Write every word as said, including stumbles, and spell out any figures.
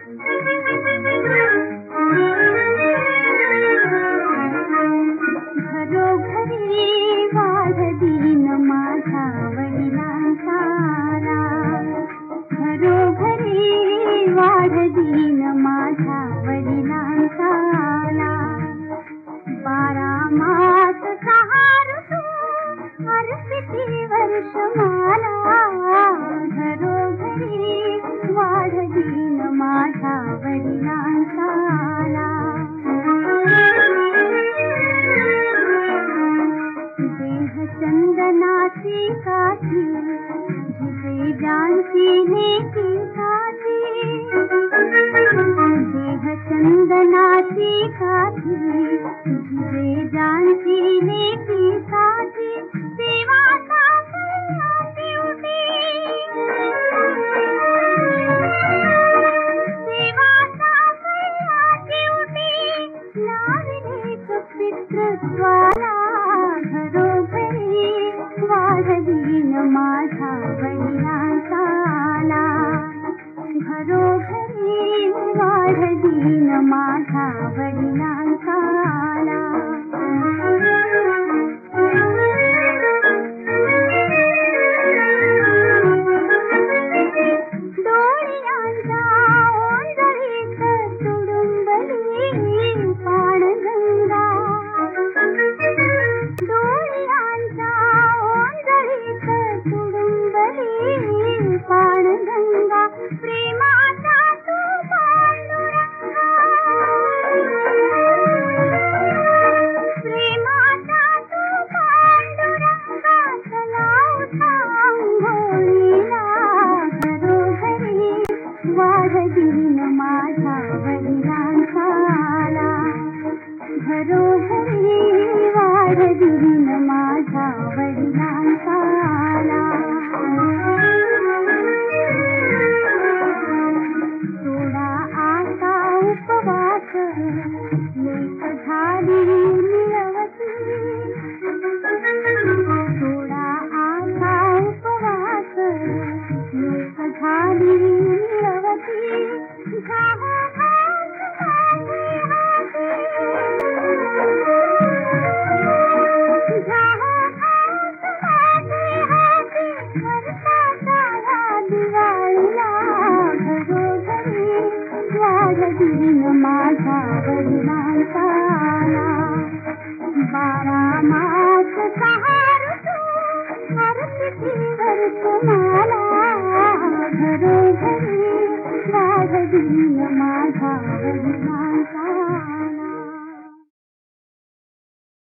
घरोघरी वाढदीन माझ्या वडिलांचा आला, घरोघरी वाढदीन माझ्या वडिलांचा आला. बारा मास सहा ऋतू अर्पिती वर्ष मला, घरोघरी वाढदीन माझ्या वडिलांचा आला. देह चंदनाची काठी जिथे जानची लेकी साठी, देह चंदनाची काठी जिथे जानची लेकी साठी. देवाचा कळला शेवटी, देवाचा कळला शेवटी लाविले पितृत्वाला. घरोघरी वाढदीन माझ्या वडिलांचा आला, घरोघरी वाढदीन माझ्या वडिलांचा आला. डोळ्यांच्या ओंजळीत तुडुंबली पाणगंगा, डोळ्यांच्या ओंजळीत तुडुंबली पाणगंगा. प्रेमाचा तू पांडुरंगा, प्रेमाचा तू पांडुरंगा. चला उठा अंघोळीला, घरोघरी वाढदीन माझ्या वडिलांचा आला, घरोघरी वाढदीन माझ्या वडिलांचा आला. सोडा आता उपवास लेक झाली निरवती, सोडा आता उपवास लेक झाली निरवती. घाहो घास माझे हाती, घाहो घास माझे हाती. वर्षाचा या दिवाळीला, घरोघरी वाढदीन माझ्या वडिलांचा आला. बारा मास सहा ऋतू अर्पिती वर्ष मला, घरोघरी